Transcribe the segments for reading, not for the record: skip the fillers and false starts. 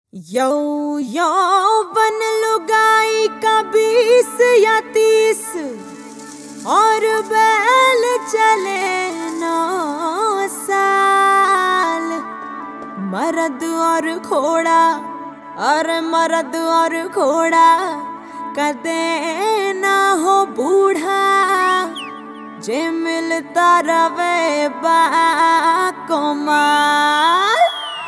बन लुगाई का 20 या 30 और बैल चले 9 साल। मर्द और घोड़ा कदे ना हो बूढ़ा, जे मिलता रवे बाकमाल।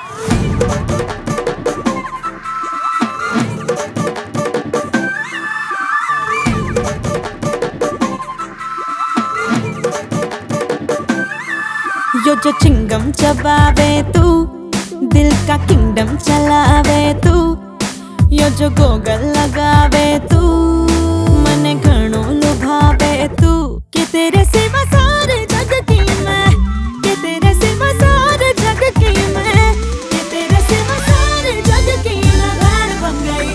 यो जो चिंगम चबावे तू, दिल का किंगडम चलावे तू। यो जो गोगल लगावे तू, मने घणो लुभावे तू। के तेरे सिवा सारे जग की मैं, के तेरे सिवा सारे जग की मैं, के तेरे सिवा सारे जग की मैं बहन बन गई।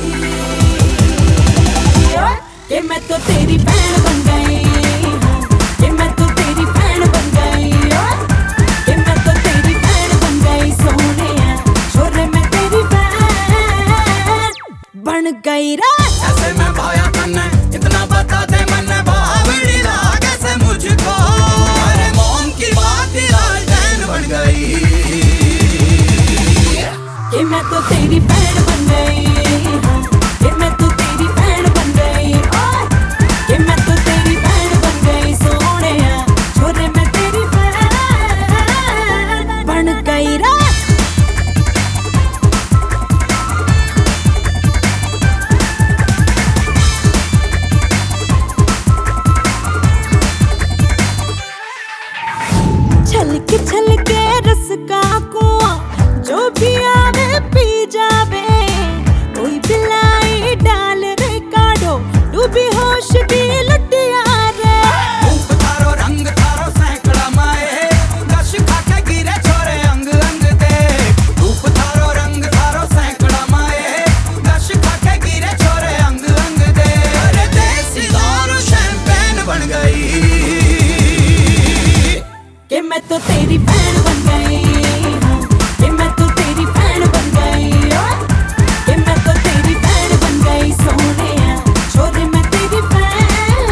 के मैं तो तेरी बहन बन गई, के मैं तो तेरी बहन बन गई, के मैं तो तेरी बहन बन गई। सोनिया छोरे मैं तेरी बहन बन गई रे। ऐसे मैं भाया तन्ने इतना बता दे, मैंने बावड़ी लागे से मुझको। अरे मौन की बात ही राजधान बन गई। कि मैं तो तेरी बहन बन गई, कि मैं तो तेरी बहन बन गई, कि मैं तो तेरी बहन बन गई। सोनिया छोरे मैं तेरी बहन बन गई रे। छलके रस का कुआं, जो भी आवे पी जावे। कोई बिलाई डाल रे काढ़ो, डूबी होश की लुटिया रे। रूप थारो रंग थारो सैकड़ा माए, कश खाके गिरे छोरे अंग अंग दे। रूप थारो रंग थारो सैकड़ा माए, कश खाके गिरे छोरे अंग अंग दे। अरे देसी दारू शैंपेन बन गई। कि मैं तो तेरी बहन बन गई, कि मैं तो तेरी बहन बन गई, कि मैं तो तेरी बहन बन गई। सोनिया छोरे मैं तेरी बहन।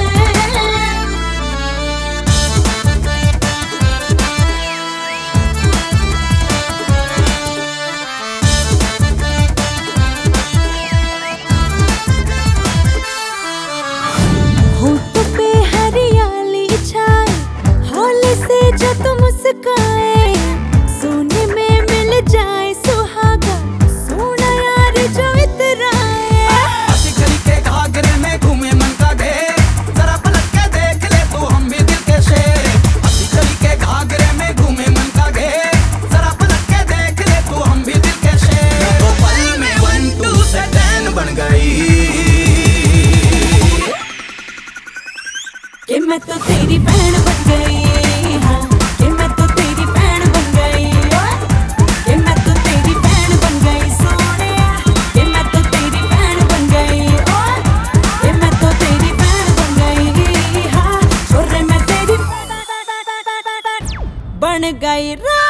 होठ पे हरियाली छाए, हौले से जो तुम मुस्काए। सोने में मिल जाए सुहागा, सोना यार जो इतराए। हंसी गली के घाघरे में घूमे मन का ढेर, जरा पलट के देख ले तू हम भी दिल के शेर। हंसी गली के घाघरे में घूमे मन का ढेर, जरा पलट के देख ले तू हम भी दिल के शेर। तो पल में 1 2 से 10 बन गई। कि मैं तो तेरी बहन बन गई, कि मैं तो तेरी बहन बन गई, कि मैं तो तेरी बहन बन गई। सोनिया कि मैं तो तेरी बहन बन गई, कि मैं तो तेरी बहन बन गई। हाँ छोरे मैं तेरी बन गई रे।